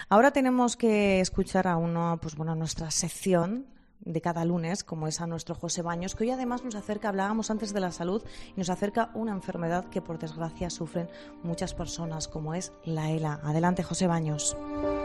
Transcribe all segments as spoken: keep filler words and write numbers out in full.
Ahora tenemos que escuchar a uno, pues bueno, nuestra sección de cada lunes, como es a nuestro José Baños, que hoy además nos acerca, hablábamos antes de la salud, y nos acerca una enfermedad que por desgracia sufren muchas personas, como es la ELA. Adelante, José Baños.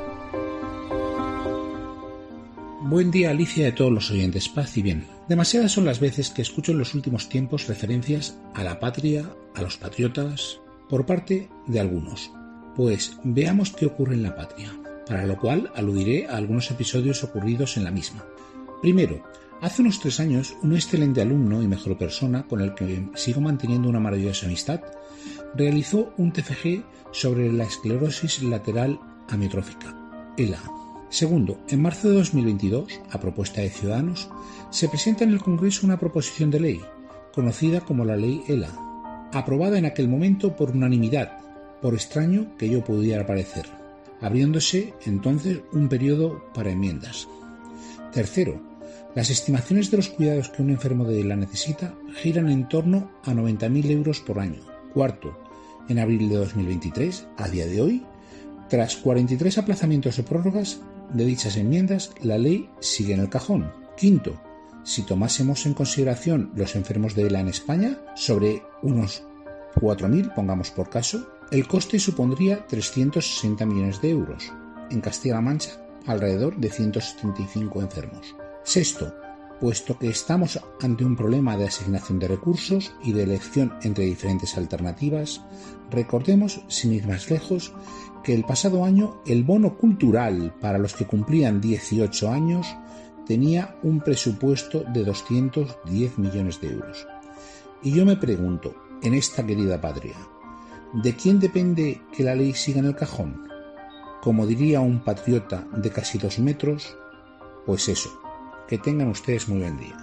Buen día, Alicia, de todos los oyentes. Paz y bien. Demasiadas son las veces que escucho en los últimos tiempos referencias a la patria, a los patriotas, por parte de algunos. Pues veamos qué ocurre en la patria, para lo cual aludiré a algunos episodios ocurridos en la misma. Primero, hace unos tres años, un excelente alumno y mejor persona, con el que sigo manteniendo una maravillosa amistad, realizó un T F G sobre la esclerosis lateral amiotrófica, ELA. Segundo, en marzo de dos mil veintidós, a propuesta de Ciudadanos, se presenta en el Congreso una proposición de ley, conocida como la Ley ELA, aprobada en aquel momento por unanimidad, por extraño que ello pudiera parecer, abriéndose entonces un periodo para enmiendas. Tercero, las estimaciones de los cuidados que un enfermo de ELA necesita giran en torno a noventa mil euros por año. Cuarto, en abril de dos mil veintitrés, a día de hoy, tras cuarenta y tres aplazamientos o prórrogas de dichas enmiendas, la ley sigue en el cajón. Quinto, si tomásemos en consideración los enfermos de ELA en España, sobre unos cuatro mil, pongamos por caso, el coste supondría trescientos sesenta millones de euros. En Castilla-La Mancha, alrededor de ciento setenta y cinco enfermos. Sexto, puesto que estamos ante un problema de asignación de recursos y de elección entre diferentes alternativas, recordemos, sin ir más lejos, que el pasado año el bono cultural para los que cumplían dieciocho años tenía un presupuesto de doscientos diez millones de euros. Y yo me pregunto, en esta querida patria, ¿de quién depende que la ley siga en el cajón? Como diría un patriota de casi dos metros, pues eso, que tengan ustedes muy buen día.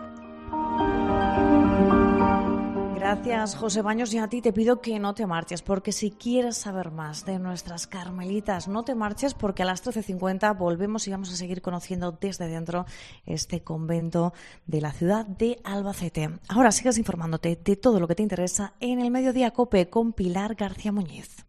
Gracias, José Baños, y a ti te pido que no te marches, porque si quieres saber más de nuestras carmelitas, no te marches, porque a las trece cincuenta volvemos y vamos a seguir conociendo desde dentro este convento de la ciudad de Albacete. Ahora sigas informándote de todo lo que te interesa en el Mediodía COPE con Pilar García Muñiz.